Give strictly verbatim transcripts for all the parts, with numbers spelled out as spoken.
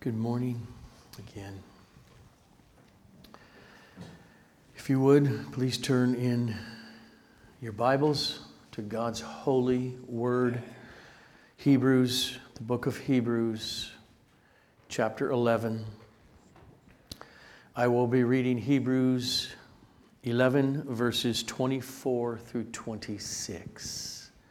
Good morning again. If you would, please turn in your Bibles to God's holy word. Hebrews, the book of Hebrews, chapter eleven. I will be reading Hebrews eleven, verses twenty-four through twenty-six.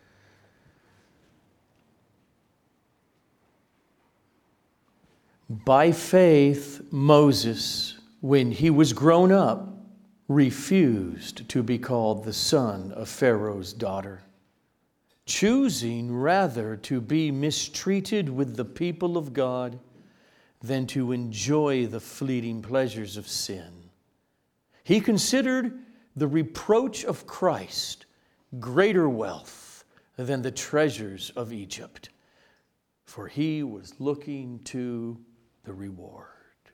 By faith, Moses, when he was grown up, refused to be called the son of Pharaoh's daughter, choosing rather to be mistreated with the people of God than to enjoy the fleeting pleasures of sin. He considered the reproach of Christ greater wealth than the treasures of Egypt, for he was looking to the reward.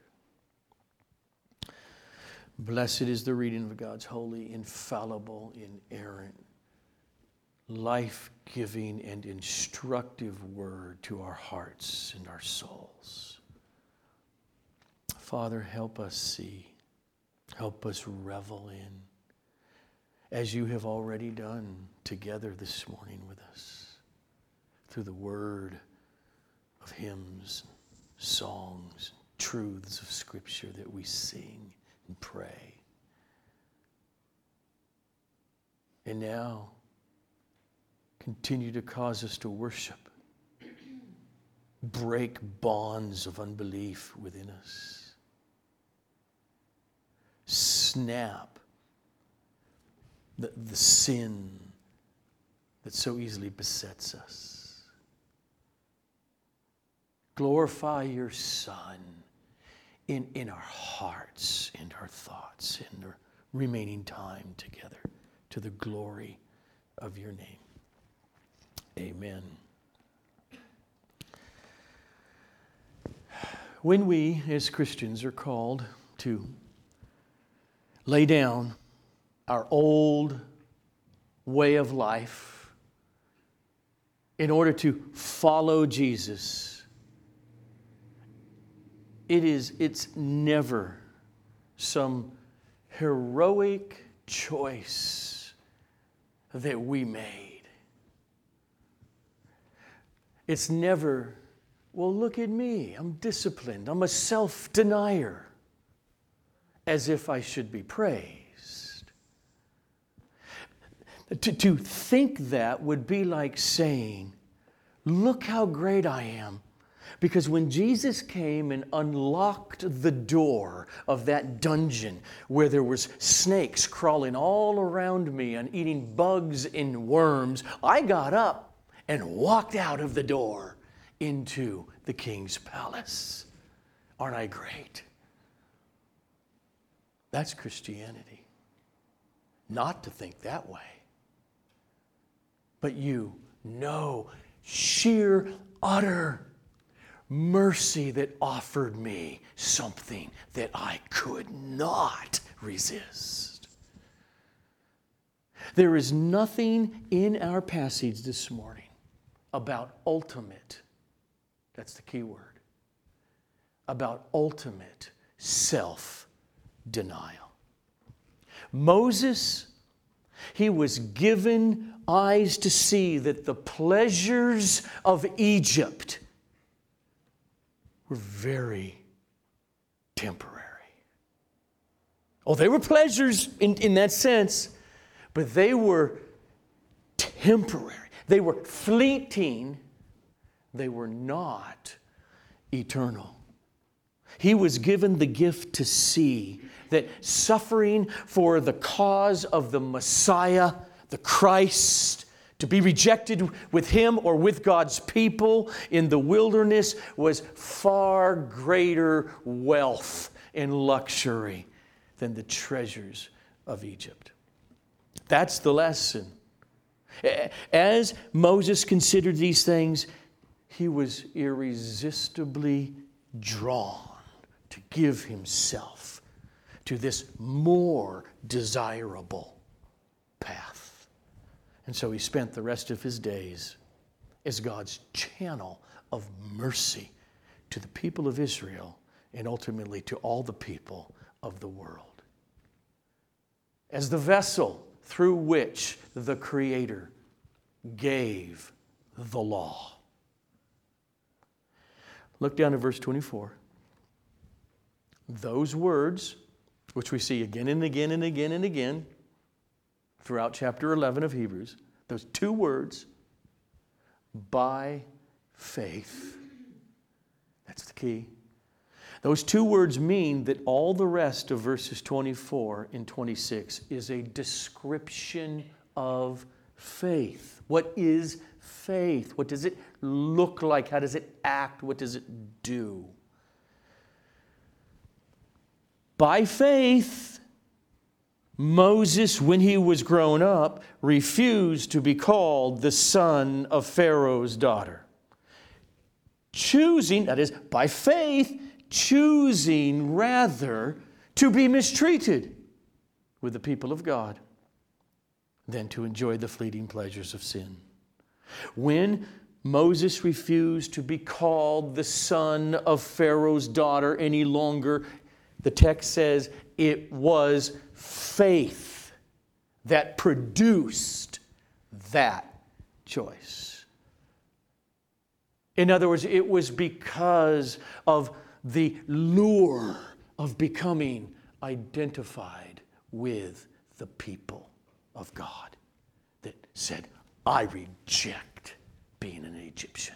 Blessed is the reading of God's holy, infallible, inerrant, life-giving, and instructive word to our hearts and our souls. Father, help us see, help us revel in, as you have already done together this morning with us, through the word of hymns, songs, truths of Scripture that we sing and pray. And now, continue to cause us to worship, break bonds of unbelief within us, snap the, the sin that so easily besets us. Glorify your Son in, in our hearts and our thoughts in the remaining time together to the glory of your name. Amen. When we as Christians are called to lay down our old way of life in order to follow Jesus, It is, it's never some heroic choice that we made. It's never, well, look at me, I'm disciplined, I'm a self-denier, as if I should be praised. To, to think that would be like saying, look how great I am. Because when Jesus came and unlocked the door of that dungeon where there was snakes crawling all around me and eating bugs and worms, I got up and walked out of the door into the king's palace. Aren't I great? That's Christianity. Not to think that way. But you know sheer, utter mercy that offered me something that I could not resist. There is nothing in our passage this morning about ultimate, that's the key word, about ultimate self-denial. Moses, he was given eyes to see that the pleasures of Egypt were very temporary. Oh, they were pleasures in, in that sense, but they were temporary. They were fleeting. They were not eternal. He was given the gift to see that suffering for the cause of the Messiah, the Christ, to be rejected with him or with God's people in the wilderness was far greater wealth and luxury than the treasures of Egypt. That's the lesson. As Moses considered these things, he was irresistibly drawn to give himself to this more desirable path. And so he spent the rest of his days as God's channel of mercy to the people of Israel and ultimately to all the people of the world. As the vessel through which the Creator gave the law. Look down at verse twenty-four. Those words, which we see again and again and again and again throughout chapter eleven of Hebrews, those two words, by faith. That's the key. Those two words mean that all the rest of verses twenty-four and twenty-six is a description of faith. What is faith? What does it look like? How does it act? What does it do? By faith, Moses, when he was grown up, refused to be called the son of Pharaoh's daughter. Choosing, that is, by faith, choosing rather to be mistreated with the people of God than to enjoy the fleeting pleasures of sin. When Moses refused to be called the son of Pharaoh's daughter any longer, the text says it was faith that produced that choice. In other words, it was because of the lure of becoming identified with the people of God that said, I reject being an Egyptian.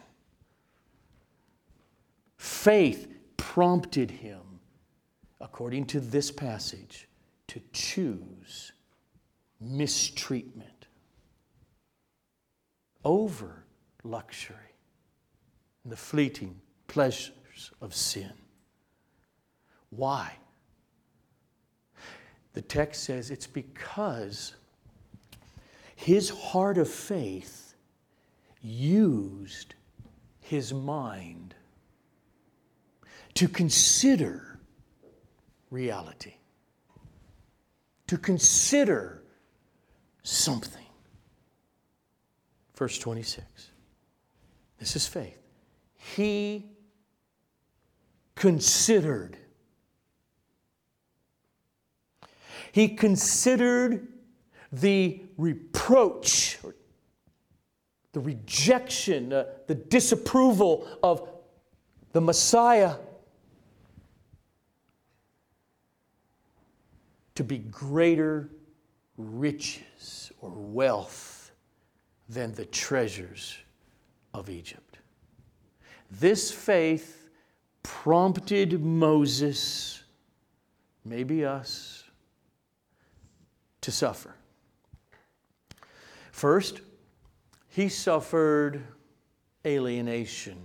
Faith prompted him, according to this passage, to choose mistreatment over luxury and the fleeting pleasures of sin. Why? The text says it's because his heart of faith used his mind to consider reality, to consider something. Verse twenty-six. This is faith. He considered. He considered the reproach, or the rejection, uh, the disapproval of the Messiah to be greater riches or wealth than the treasures of Egypt. This faith prompted Moses, maybe us, to suffer. First, he suffered alienation.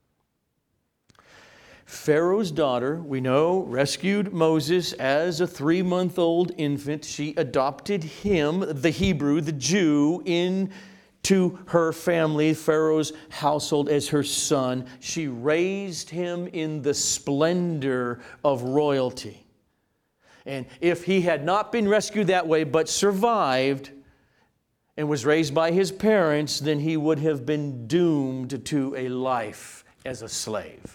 Pharaoh's daughter, we know, rescued Moses as a three-month-old infant. She adopted him, the Hebrew, the Jew, into her family, Pharaoh's household, as her son. She raised him in the splendor of royalty. And if he had not been rescued that way, but survived and was raised by his parents, then he would have been doomed to a life as a slave.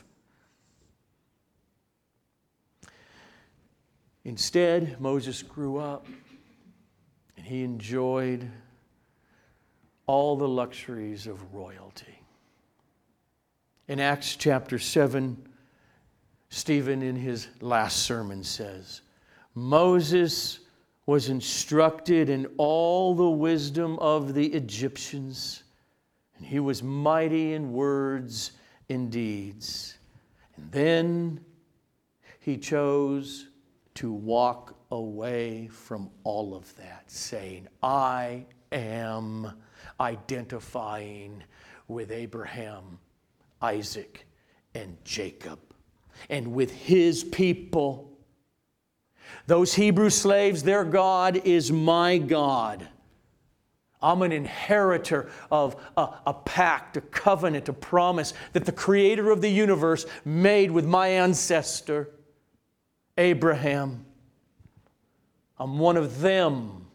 Instead, Moses grew up and he enjoyed all the luxuries of royalty. In Acts chapter seven, Stephen in his last sermon says, Moses was instructed in all the wisdom of the Egyptians, and he was mighty in words and deeds. And then he chose to walk away from all of that, saying, I am identifying with Abraham, Isaac, and Jacob, and with his people. Those Hebrew slaves, their God is my God. I'm an inheritor of a, a pact, a covenant, a promise that the Creator of the universe made with my ancestor, Abraham. I'm one of them.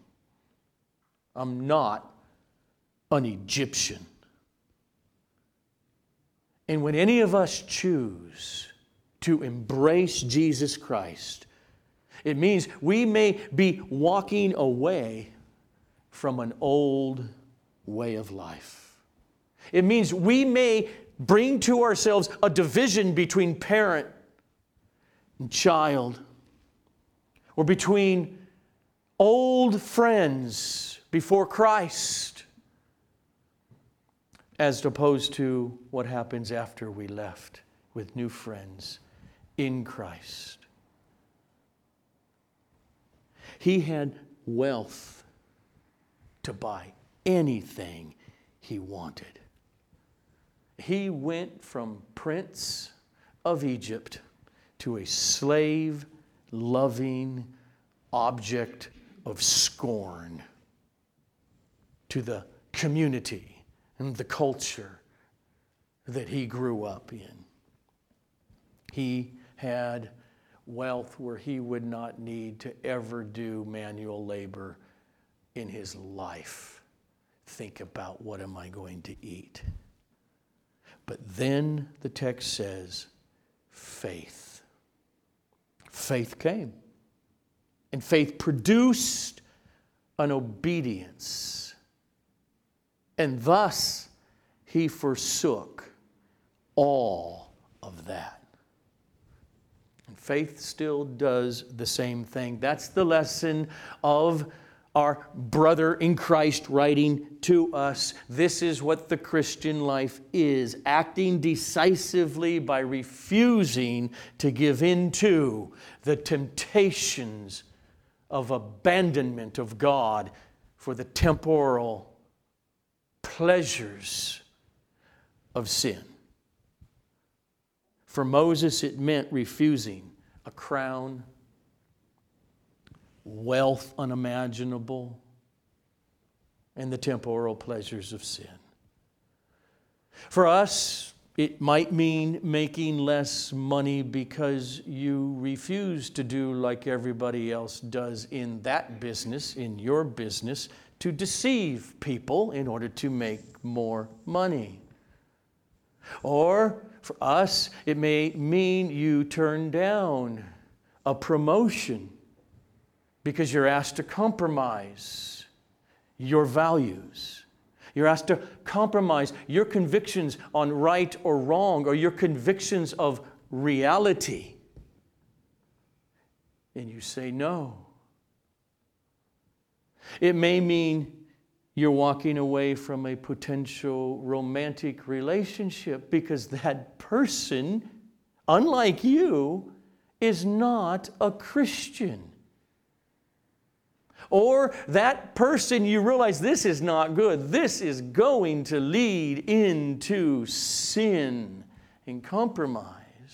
I'm not an Egyptian. And when any of us choose to embrace Jesus Christ, it means we may be walking away from an old way of life. It means we may bring to ourselves a division between parent and child, or between old friends before Christ, as opposed to what happens after we left with new friends in Christ. He had wealth to buy anything he wanted. He went from prince of Egypt to a slave-loving object of scorn to the community and the culture that he grew up in. He had wealth where he would not need to ever do manual labor in his life. Think about, what am I going to eat? But then the text says, faith. Faith came. And faith produced an obedience. And thus he forsook all of that. And faith still does the same thing. That's the lesson of our brother in Christ writing to us. This is what the Christian life is: acting decisively by refusing to give in to the temptations of abandonment of God for the temporal pleasures of sin. For Moses, it meant refusing a crown, wealth unimaginable, and the temporal pleasures of sin. For us, it might mean making less money because you refuse to do like everybody else does in that business, in your business, to deceive people in order to make more money. Or for us, it may mean you turn down a promotion because you're asked to compromise your values. You're asked to compromise your convictions on right or wrong, or your convictions of reality. And you say no. It may mean you're walking away from a potential romantic relationship because that person, unlike you, is not a Christian. Or that person, you realize this is not good. This is going to lead into sin and compromise.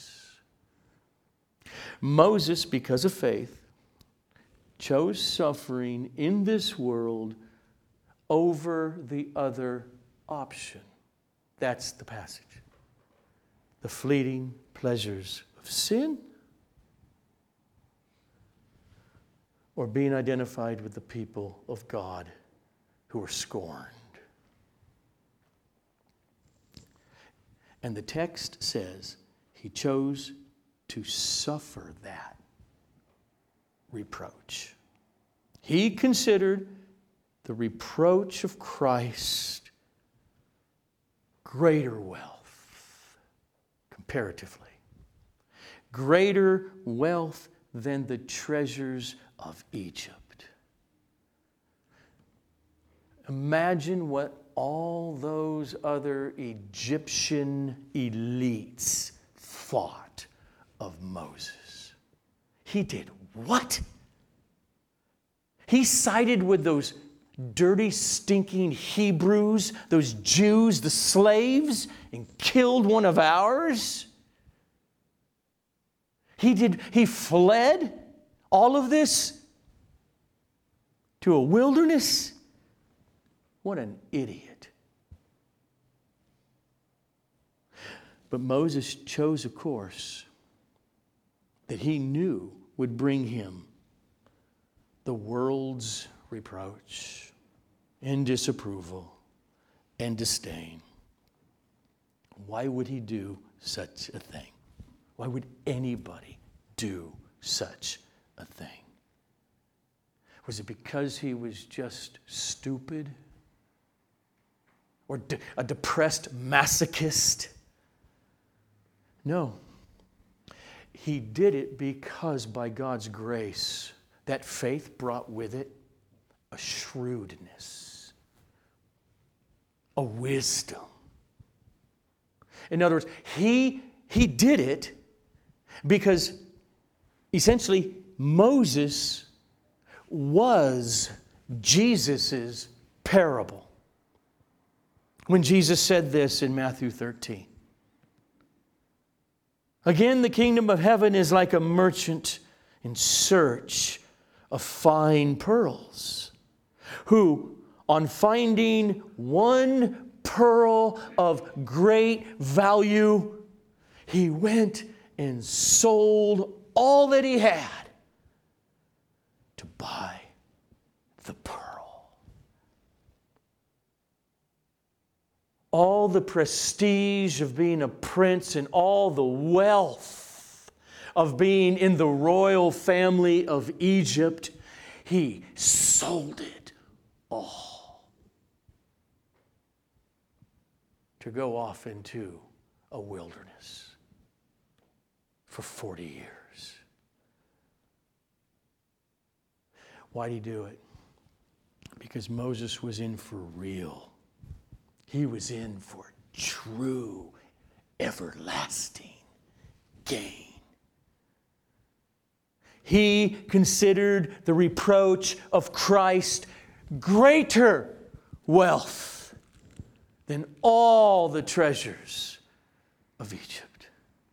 Moses, because of faith, chose suffering in this world over the other option. That's the passage. The fleeting pleasures of sin, or being identified with the people of God who are scorned. And the text says he chose to suffer that reproach. He considered the reproach of Christ greater wealth, comparatively. Greater wealth than the treasures of Egypt. Imagine what all those other Egyptian elites thought of Moses. He did what? He sided with those dirty, stinking Hebrews, those Jews, the slaves, and killed one of ours? He did, he fled all of this to a wilderness? What an idiot. But Moses chose a course that he knew would bring him the world's reproach and disapproval and disdain. Why would he do such a thing? Why would anybody do such a thing? Was it because he was just stupid? Or de- a depressed masochist? No. He did it because by God's grace, that faith brought with it a shrewdness, a wisdom. In other words, he, he did it because essentially Moses was Jesus' parable. When Jesus said this in Matthew thirteen, again, the kingdom of heaven is like a merchant in search of fine pearls, who, on finding one pearl of great value, he went and sold all that he had to buy the pearl. All the prestige of being a prince and all the wealth of being in the royal family of Egypt, he sold it all to go off into a wilderness for forty years. Why did he do it? Because Moses was in for real. He was in for true, everlasting gain. He considered the reproach of Christ greater wealth than all the treasures of Egypt.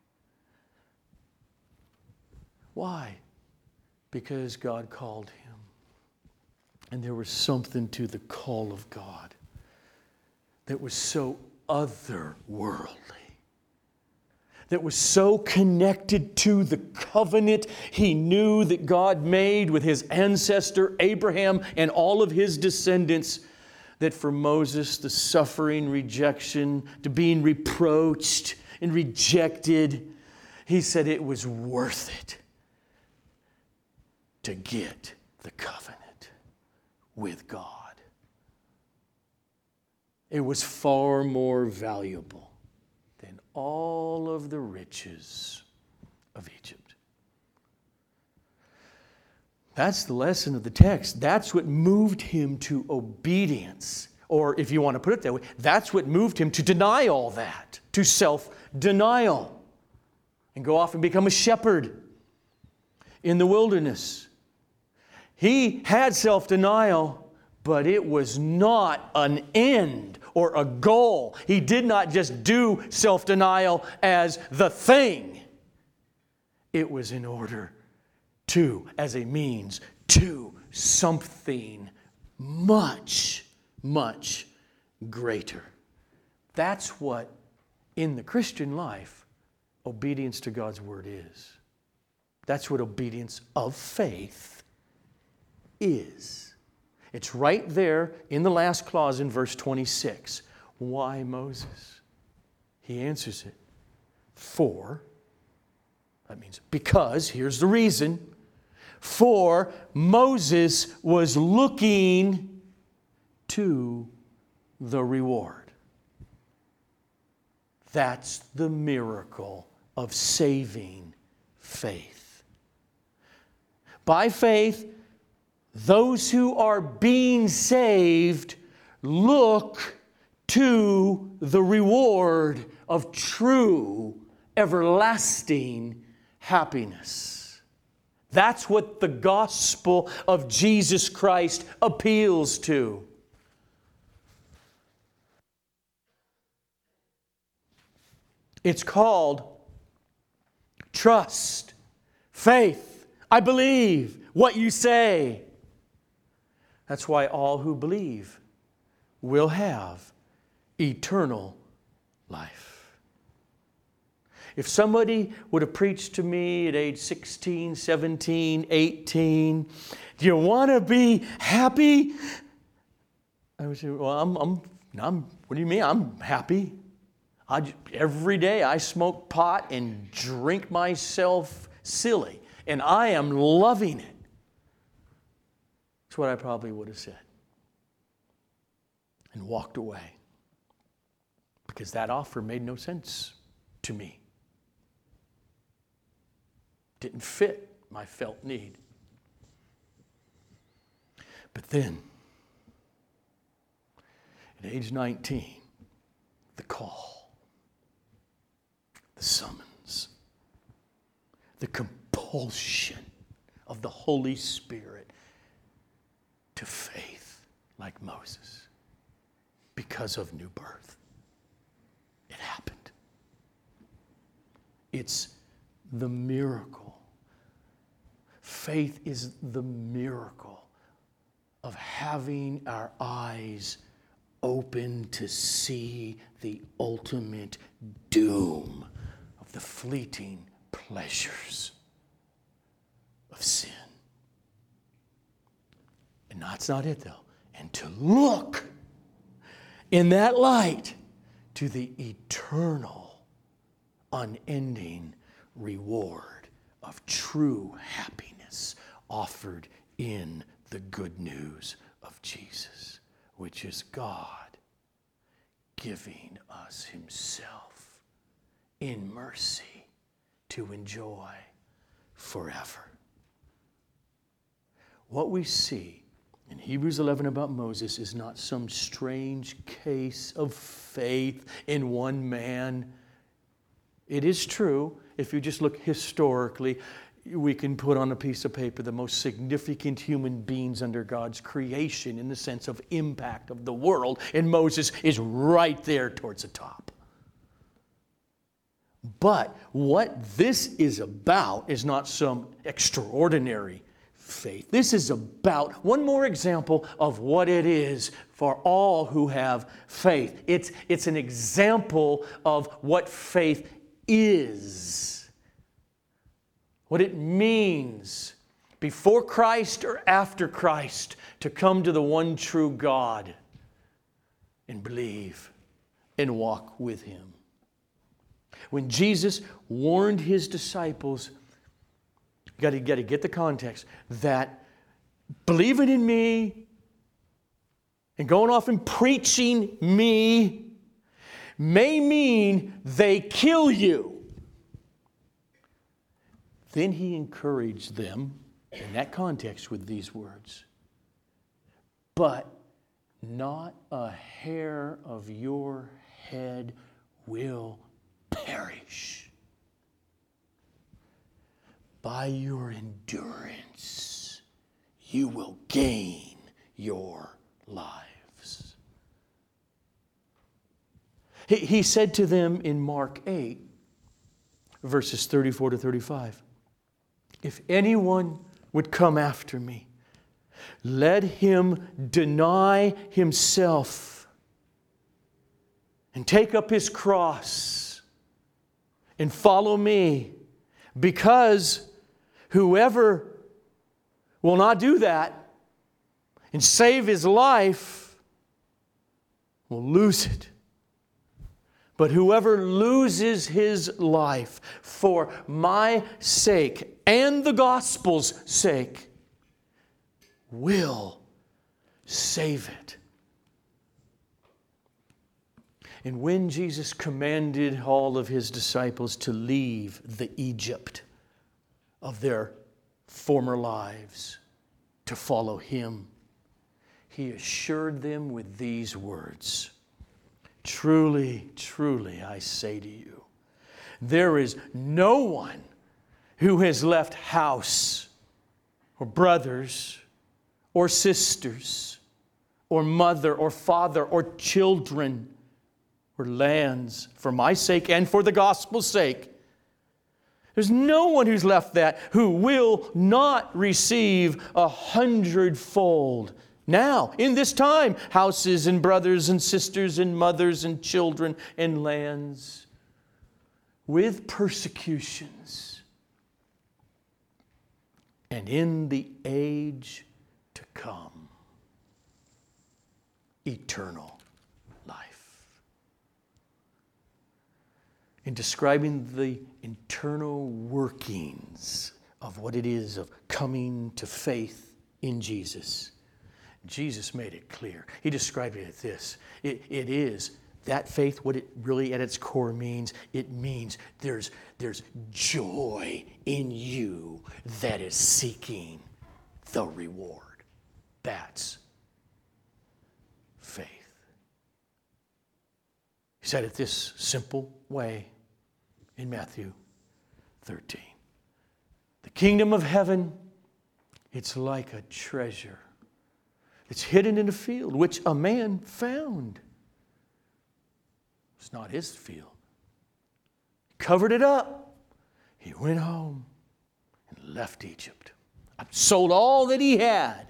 Why? Because God called him. And there was something to the call of God that was so otherworldly, that was so connected to the covenant he knew that God made with his ancestor Abraham and all of his descendants, that for Moses, the suffering, rejection, to being reproached and rejected, he said it was worth it to get the covenant with God. It was far more valuable than all of the riches of Egypt. That's the lesson of the text. That's what moved him to obedience. Or if you want to put it that way, that's what moved him to deny all that, to self-denial, and go off and become a shepherd in the wilderness. He had self-denial, but it was not an end or a goal. He did not just do self-denial as the thing. It was in order to, as a means to something much, much greater. That's what, in the Christian life, obedience to God's Word is. That's what obedience of faith is. It's right there in the last clause in verse twenty-six. Why Moses? He answers it. For, that means because, here's the reason. For Moses was looking to the reward. That's the miracle of saving faith. By faith, those who are being saved look to the reward of true, everlasting happiness. That's what the gospel of Jesus Christ appeals to. It's called trust, faith. I believe what you say. That's why all who believe will have eternal life. If somebody would have preached to me at age sixteen, seventeen, eighteen, do you want to be happy? I would say, well, I'm, I'm, I'm, what do you mean? I'm happy. I, every day I smoke pot and drink myself silly, and I am loving it. That's what I probably would have said. And walked away. Because that offer made no sense to me. Didn't fit my felt need. But then, at age nineteen, the call, the summons, the compulsion of the Holy Spirit to faith like Moses because of new birth. It happened. It's the miracle. Faith is the miracle of having our eyes open to see the ultimate doom of the fleeting pleasures of sin. And that's not it, though. And to look in that light to the eternal, unending reward of true happiness offered in the good news of Jesus, which is God giving us Himself in mercy to enjoy forever. What we see in Hebrews eleven about Moses is not some strange case of faith in one man. It is true, if you just look historically, we can put on a piece of paper the most significant human beings under God's creation in the sense of impact of the world, and Moses is right there towards the top. But what this is about is not some extraordinary faith. This is about one more example of what it is for all who have faith. It's, it's an example of what faith is, what it means before Christ or after Christ to come to the one true God and believe and walk with Him. When Jesus warned His disciples, you got to, got to get the context, that believing in me and going off and preaching me may mean they kill you. Then He encouraged them in that context with these words. But not a hair of your head will perish. By your endurance, you will gain your lives. He, he said to them in Mark eight, verses thirty-four to thirty-five, if anyone would come after me, let him deny himself and take up his cross and follow me, because whoever will not do that and save his life will lose it. But whoever loses his life for my sake and the gospel's sake will save it. And when Jesus commanded all of His disciples to leave the Egypt of their former lives to follow Him, He assured them with these words, truly, truly, I say to you, there is no one who has left house or brothers or sisters or mother or father or children or lands for my sake and for the gospel's sake. There's no one who's left that who will not receive a hundredfold. Now, in this time, houses and brothers and sisters and mothers and children and lands with persecutions. And in the age to come, eternal life. in describing the internal workings of what it is of coming to faith in Jesus, Jesus made it clear. He described it as this. It, it is that faith, what it really at its core means, it means there's, there's joy in you that is seeking the reward. That's faith. He said it this simple way in Matthew thirteen. The kingdom of heaven, it's like a treasure. It's hidden in a field, which a man found. It's not his field. He covered it up. He went home and left Egypt. Sold all that he had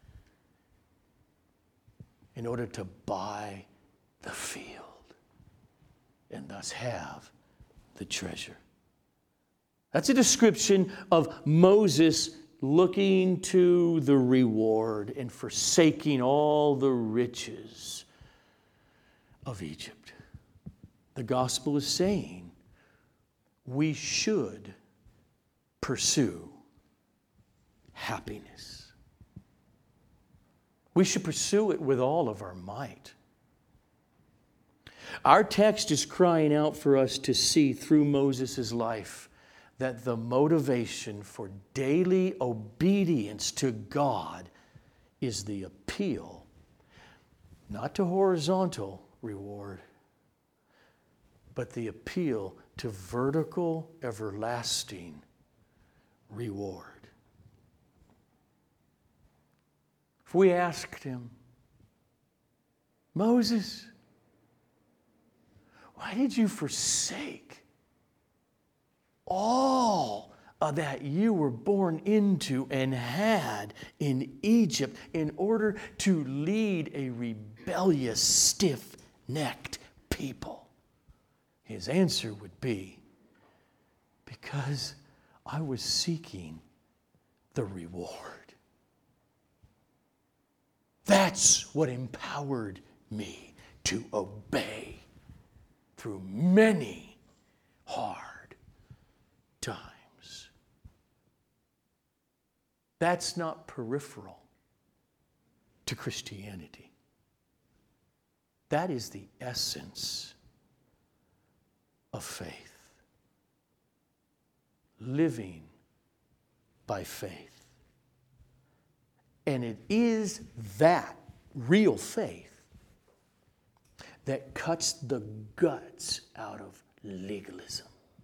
in order to buy the field and thus have the treasure. That's a description of Moses looking to the reward and forsaking all the riches of Egypt. The gospel is saying we should pursue happiness. We should pursue it with all of our might. Our text is crying out for us to see through Moses' life that the motivation for daily obedience to God is the appeal, not to horizontal reward, but the appeal to vertical, everlasting reward. If we asked him, Moses, why did you forsake all of that you were born into and had in Egypt in order to lead a rebellious, stiff-necked people? His answer would be, because I was seeking the reward. That's what empowered me to obey through many hard times. That's not peripheral to Christianity. That is the essence of faith. Living by faith. And it is that real faith that cuts the guts out of legalism.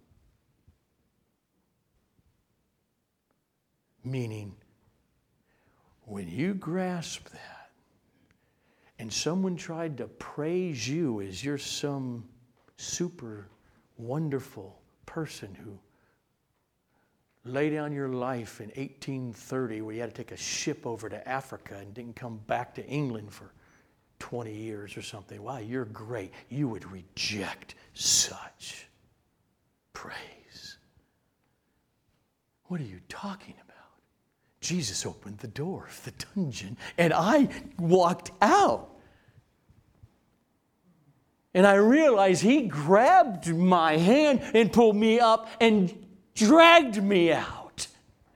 Meaning, when you grasp that and someone tried to praise you as you're some super wonderful person who lay down your life in eighteen thirty where you had to take a ship over to Africa and didn't come back to England for twenty years or something. Wow, you're great. You would reject such praise. What are you talking about? Jesus opened the door of the dungeon and I walked out. And I realized he grabbed my hand and pulled me up and dragged me out.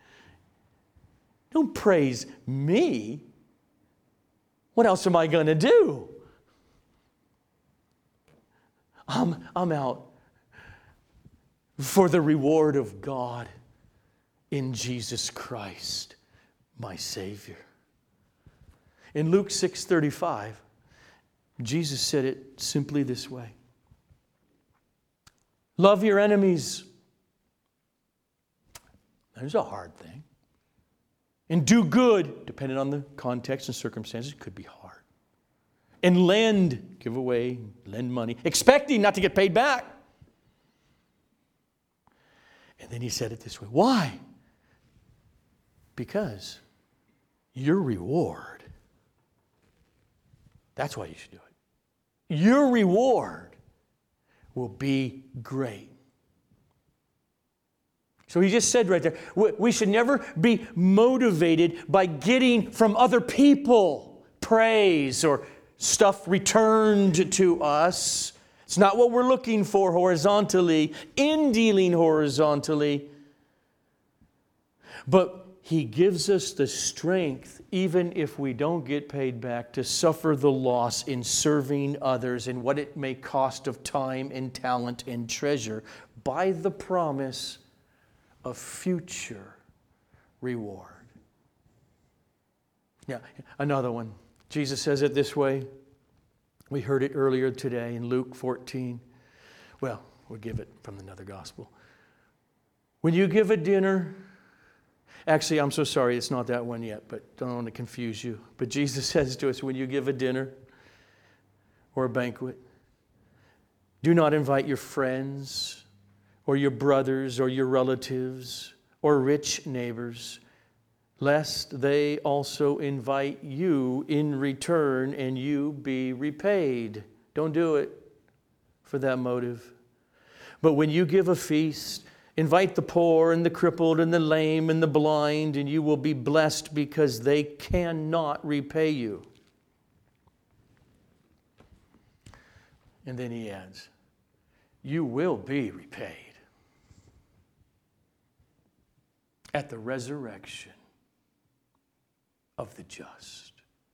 Don't praise me. What else am I going to do? I'm, I'm out for the reward of God in Jesus Christ, my Savior. In Luke six thirty-five, Jesus said it simply this way. Love your enemies. There's a hard thing. And do good, depending on the context and circumstances, it could be hard. And lend, give away, lend money, expecting not to get paid back. And then he said it this way. Why? Because your reward, that's why you should do it. Your reward will be great. So he just said right there, we should never be motivated by getting from other people praise or stuff returned to us. It's not what we're looking for horizontally, in dealing horizontally. But He gives us the strength, even if we don't get paid back, to suffer the loss in serving others and what it may cost of time and talent and treasure, by the promise of future reward. Yeah, another one. Jesus says it this way. We heard it earlier today in Luke fourteen. Well, we'll give it from another gospel. When you give a dinner, actually, I'm so sorry, it's not that one yet, but don't want to confuse you. But Jesus says to us, when you give a dinner or a banquet, do not invite your friends or your brothers or your relatives or rich neighbors, lest they also invite you in return and you be repaid. Don't do it for that motive. But when you give a feast, invite the poor and the crippled and the lame and the blind, and you will be blessed because they cannot repay you. And then he adds, you will be repaid at the resurrection of the just.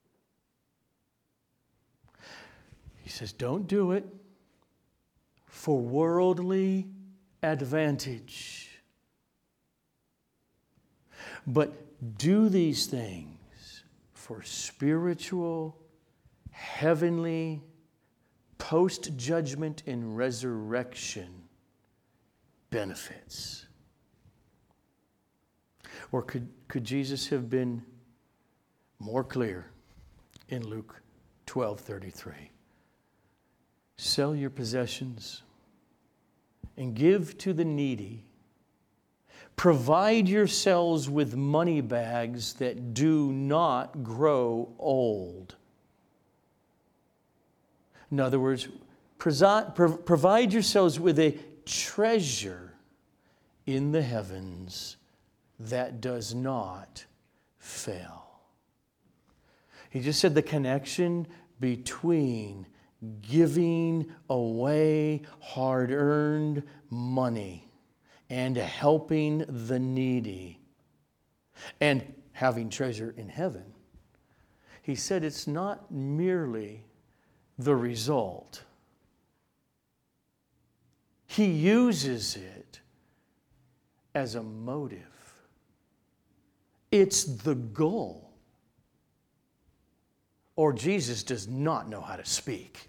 He says, don't do it for worldly advantage, but do these things for spiritual, heavenly, post-judgment and resurrection benefits. Or could, could Jesus have been more clear in Luke twelve thirty-three? Sell your possessions and give to the needy. Provide yourselves with money bags that do not grow old. In other words, provide yourselves with a treasure in the heavens that does not fail. He just said the connection between giving away hard-earned money and helping the needy and having treasure in heaven. He said it's not merely the result. He uses it as a motive. It's the goal. Or Jesus does not know how to speak.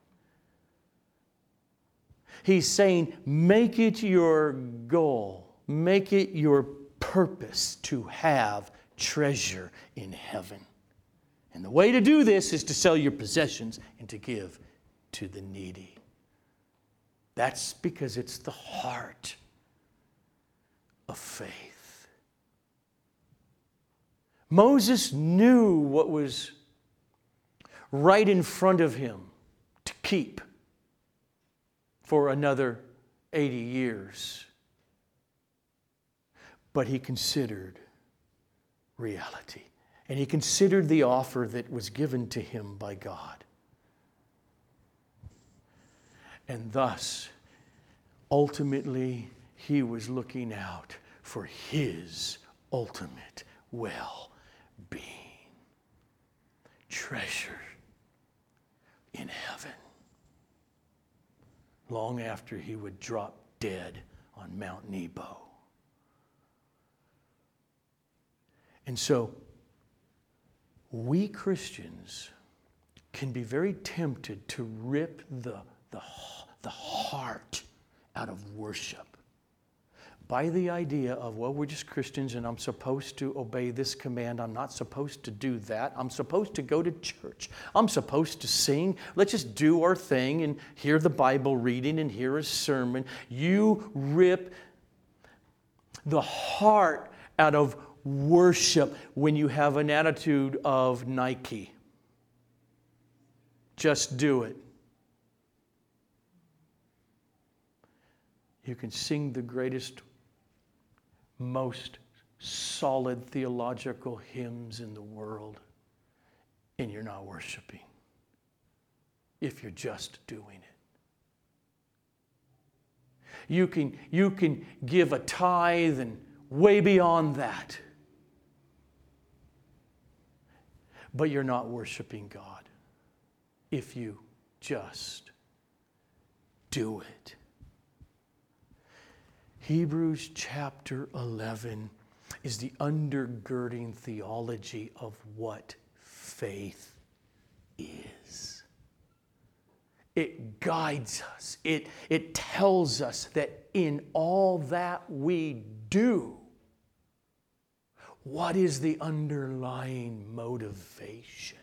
He's saying, make it your goal, make it your purpose to have treasure in heaven. And the way to do this is to sell your possessions and to give to the needy. That's because it's the heart of faith. Moses knew what was right in front of him to keep for another eighty years. But he considered reality. And he considered the offer that was given to him by God. And thus, ultimately, he was looking out for his ultimate well-being. Treasure in heaven. Long after he would drop dead on Mount Nebo. And so, we Christians can be very tempted to rip the, the, the heart out of worship by the idea of, well, we're just Christians and I'm supposed to obey this command. I'm not supposed to do that. I'm supposed to go to church. I'm supposed to sing. Let's just do our thing and hear the Bible reading and hear a sermon. You rip the heart out of worship when you have an attitude of Nike. Just do it. You can sing the greatest, most solid theological hymns in the world, and you're not worshiping if you're just doing it. You can, you can give a tithe and way beyond that. But you're not worshiping God if you just do it. Hebrews chapter eleven is the undergirding theology of what faith is. It guides us. It, it tells us that in all that we do, what is the underlying motivation?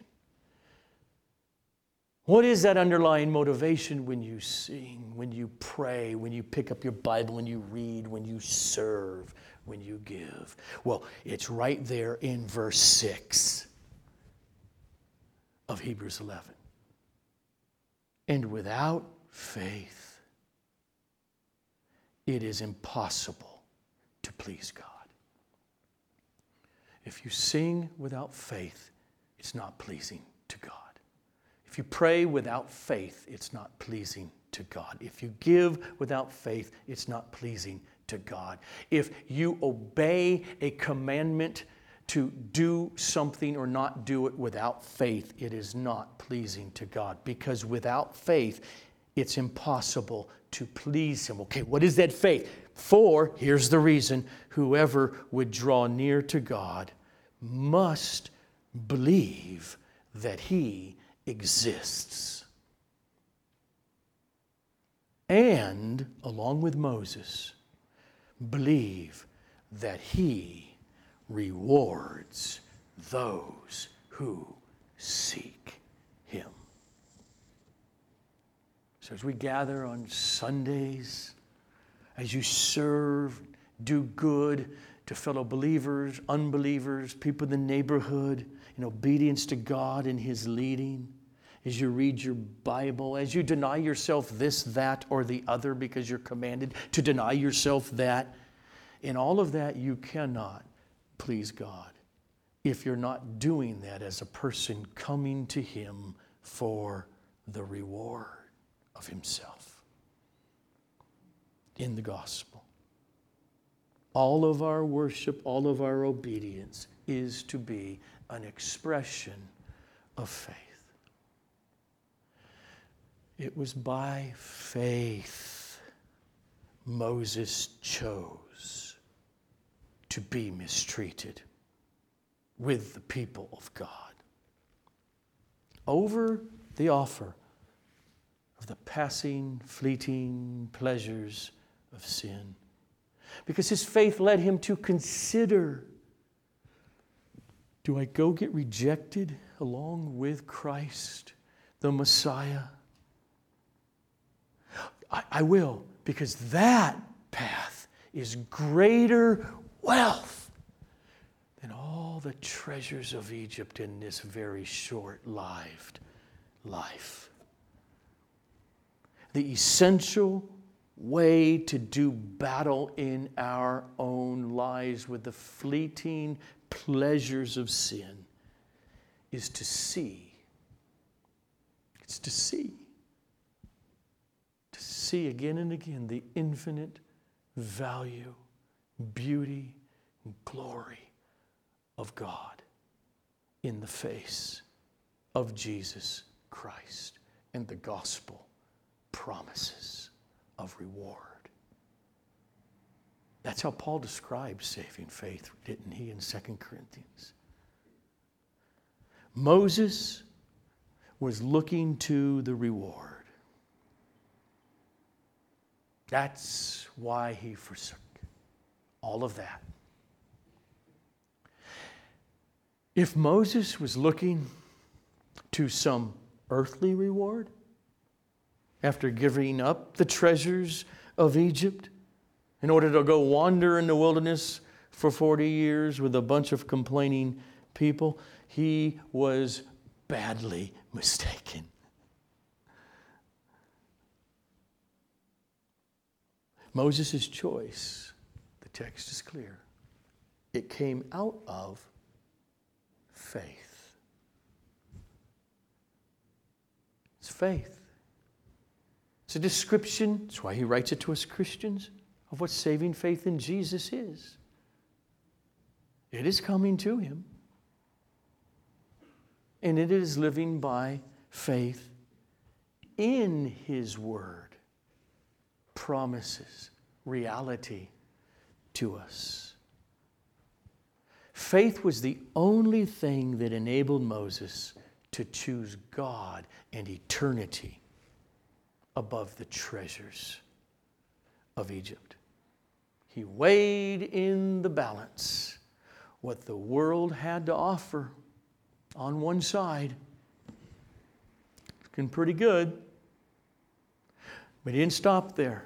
What is that underlying motivation when you sing, when you pray, when you pick up your Bible, when you read, when you serve, when you give? Well, it's right there in verse six of Hebrews eleven. And without faith, it is impossible to please God. If you sing without faith, it's not pleasing to God. If you pray without faith, it's not pleasing to God. If you give without faith, it's not pleasing to God. If you obey a commandment to do something or not do it without faith, it is not pleasing to God. Because without faith, it's impossible to please Him. Okay, what is that faith? For, here's the reason, whoever would draw near to God must believe that He exists. And, along with Moses, believe that He rewards those who seek Him. So as we gather on Sundays, as you serve, do good to fellow believers, unbelievers, people in the neighborhood, in obedience to God and His leading, as you read your Bible, as you deny yourself this, that, or the other because you're commanded to deny yourself that, in all of that you cannot please God if you're not doing that as a person coming to Him for the reward of Himself in the gospel. All of our worship, all of our obedience is to be an expression of faith. It was by faith Moses chose to be mistreated with the people of God over the offer of the passing, fleeting pleasures of sin. Because his faith led him to consider, do I go get rejected along with Christ, the Messiah? I, I will, because that path is greater wealth than all the treasures of Egypt in this very short-lived life. The essential way to do battle in our own lives with the fleeting pleasures of sin is to see. It's to see. To see again and again the infinite value, beauty, and glory of God in the face of Jesus Christ and the gospel promises of reward. That's how Paul describes saving faith, didn't he, in Second Corinthians? Moses was looking to the reward. That's why he forsook all of that. If Moses was looking to some earthly reward, after giving up the treasures of Egypt in order to go wander in the wilderness for forty years with a bunch of complaining people, he was badly mistaken. Moses' choice, the text is clear. It came out of faith. It's faith. It's a description, that's why he writes it to us Christians, of what saving faith in Jesus is. It is coming to him. And it is living by faith in his word, promises, reality to us. Faith was the only thing that enabled Moses to choose God and eternity above the treasures of Egypt. He weighed in the balance what the world had to offer on one side. Looking pretty good. But he didn't stop there.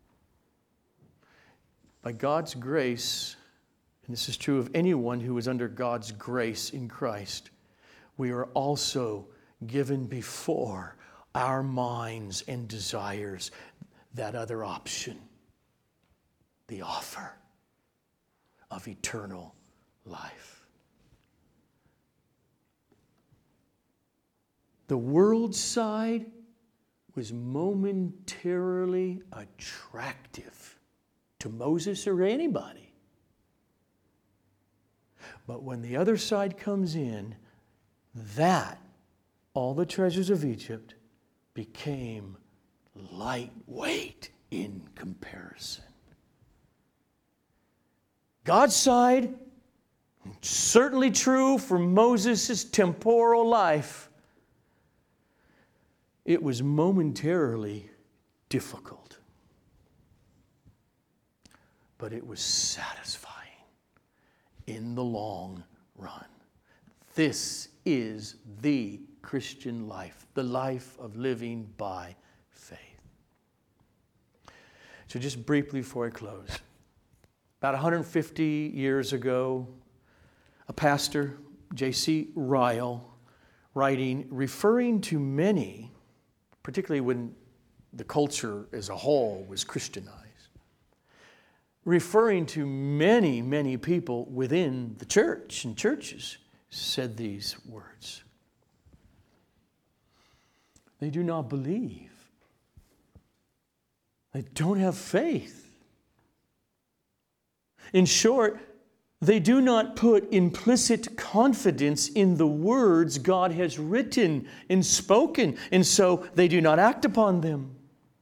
By God's grace, and this is true of anyone who is under God's grace in Christ, we are also given before our minds and desires that other option, the offer of eternal life. The world side was momentarily attractive to Moses or anybody. But when the other side comes in, that, all the treasures of Egypt, became lightweight in comparison. God's side, certainly true for Moses' temporal life, it was momentarily difficult. But it was satisfying in the long run. This is the Christian life, the life of living by faith. So just briefly before I close. About one hundred fifty years ago, a pastor, J C Ryle, writing, referring to many, particularly when the culture as a whole was Christianized, referring to many, many people within the church and churches, said these words. They do not believe. They don't have faith. In short, they do not put implicit confidence in the words God has written and spoken, and so they do not act upon them.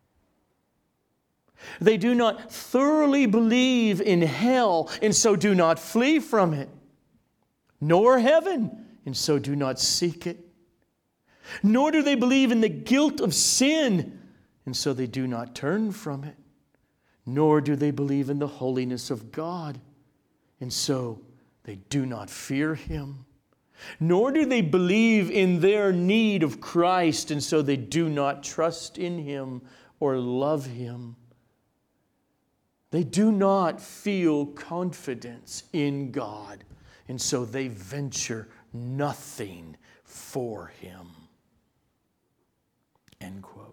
They do not thoroughly believe in hell, and so do not flee from it, nor heaven, and so do not seek it. Nor do they believe in the guilt of sin, and so they do not turn from it. Nor do they believe in the holiness of God, and so they do not fear Him. Nor do they believe in their need of Christ, and so they do not trust in Him or love Him. They do not feel confidence in God, and so they venture nothing for Him. End quote.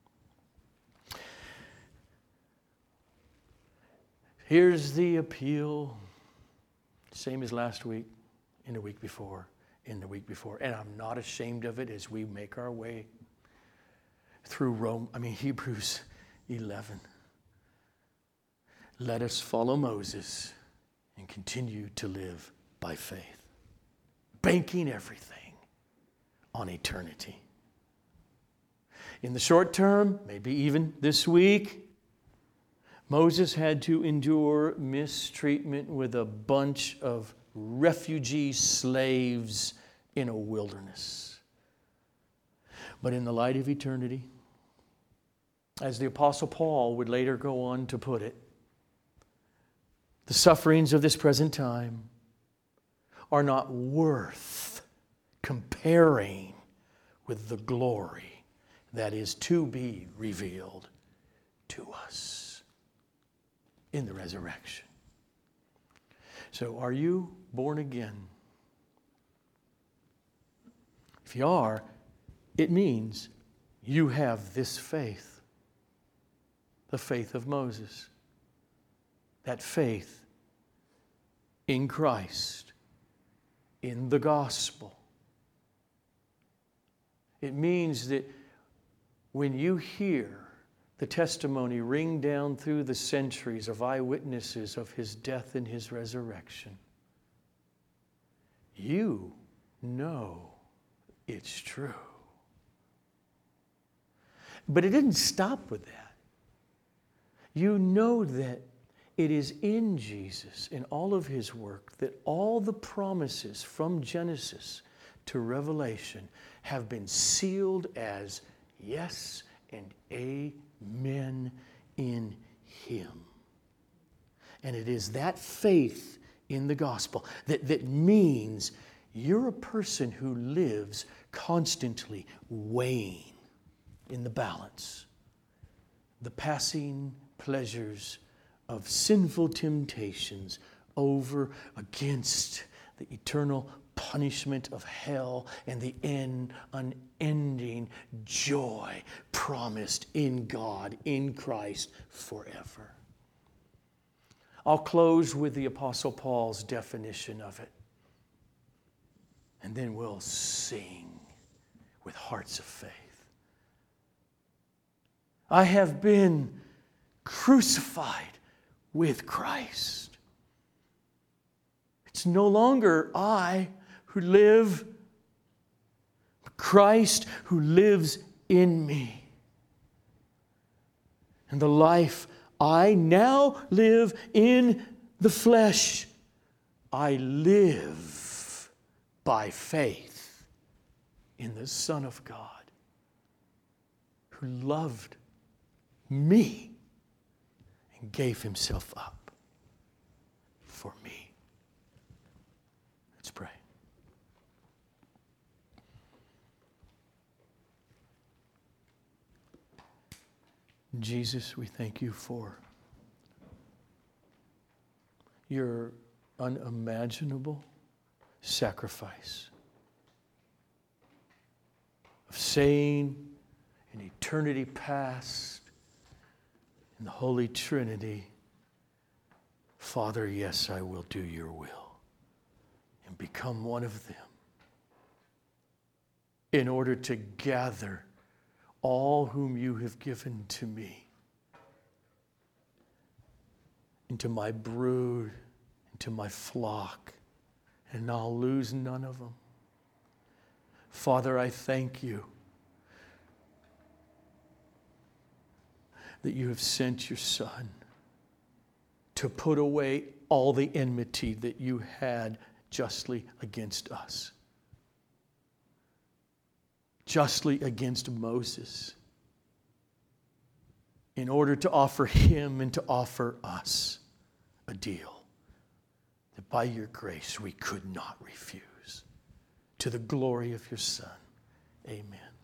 Here's the appeal, same as last week, and the week before, and the week before. And I'm not ashamed of it as we make our way through Rome, I mean Hebrews eleven. Let us follow Moses and continue to live by faith, banking everything on eternity. In the short term, maybe even this week, Moses had to endure mistreatment with a bunch of refugee slaves in a wilderness. But in the light of eternity, as the Apostle Paul would later go on to put it, the sufferings of this present time are not worth comparing with the glory that is to be revealed to us in the resurrection. So, are you born again? If you are, it means you have this faith, the faith of Moses. That faith in Christ, in the gospel. It means that when you hear the testimony ring down through the centuries of eyewitnesses of his death and his resurrection. You know it's true. But it didn't stop with that. You know that it is in Jesus, in all of his work, that all the promises from Genesis to Revelation have been sealed as yes and amen in him. And it is that faith in the gospel that, that means you're a person who lives constantly weighing in the balance the passing pleasures of sinful temptations over against the eternal punishment of hell and the end, unending joy promised in God, in Christ forever. I'll close with the Apostle Paul's definition of it. And then we'll sing with hearts of faith. I have been crucified with Christ. It's no longer I who live, but Christ who lives in me. And the life I now live in the flesh, I live by faith in the Son of God, who loved me and gave himself up for me. Let's pray. Jesus, we thank you for your unimaginable sacrifice of saying in eternity past, in the Holy Trinity, Father, yes, I will do your will, and become one of them in order to gather all whom you have given to me into my brood, into my flock, and I'll lose none of them. Father, I thank you that you have sent your Son to put away all the enmity that you had justly against us. Justly against Moses, in order to offer him and to offer us a deal that by your grace we could not refuse, to the glory of your Son. Amen.